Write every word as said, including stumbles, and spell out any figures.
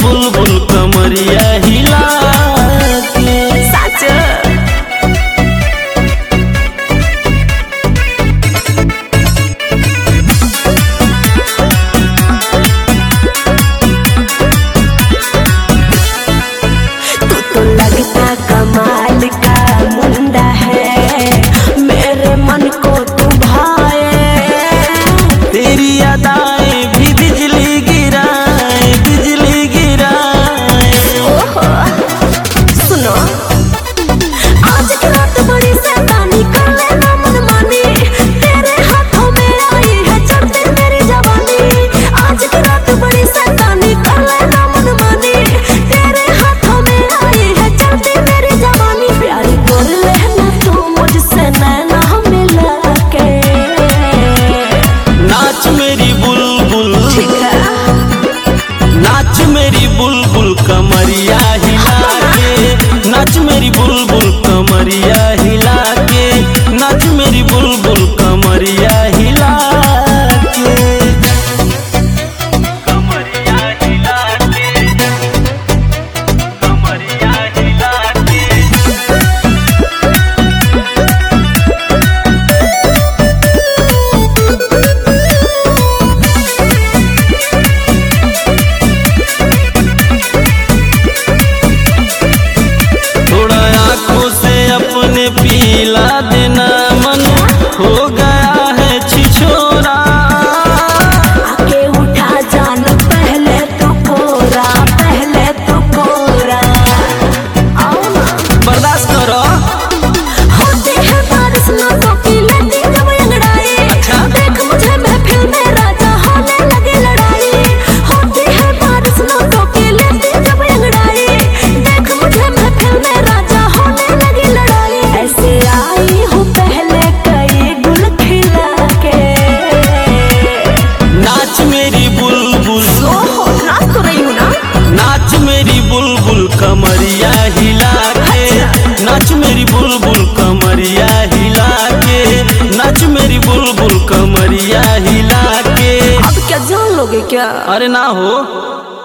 बुलबुल कमरिया हिला के। सच तू तो लगता कमाल का मुंडा है, मेरे मन को तू भाए। तेरी अदाएं भी बिजली गिराए बिजली गिराए। ओहो सुनो, आज की रात बड़ी शैतानी कर लेना मनमानी, तेरे हाथों में आई है चढ़ती मेरी जवानी। आज की रात बड़ी शैतानी कर लेना मनमानी, तेरे हाथों में आई है चढ़ती मेरी जवानी। प्यारी कर लेना तू मुझसे नैना मिला के। नाच मेरी बुलबुल ठीक है नाच मेरी बुलबुल कमरिया हिला के। नाच मेरी बुलबुल कमरिया हिला के। नाच मेरी बुलबुल कमरिया हिला के। कमरिया हिला के कमरिया हिला के। थोड़ा आँखों से अपने पीला देना, मन हो गया है छिछोरा। आके उठा जान पहले तो कोरा, पहले तो कोरा। आओ ना बर्दाश्त करो। होती है बारिश ना तो की लेती जब अंगड़ाई। अच्छा। देख मुझे महफिल में राजा होने लगी लड़ाई। होती है बारिश ना तो की लेती जब अंगड़ाई। देख मुझे महफिल में राजा होने लगी लड़ाई। ऐसे आई हूँ पहले कई गुल खिला के। नाच मेरी बुलबुल ओहो नाच तो रही हूँ ना। नाच मेरी बुलबुल कमरिया हिला के। नाच मेरी बुलबुल कमरिया हिला के। नाच मेरी बुलबुल कमरिया हिला के। अब क्या जान लोगे क्या? अरे ना हो।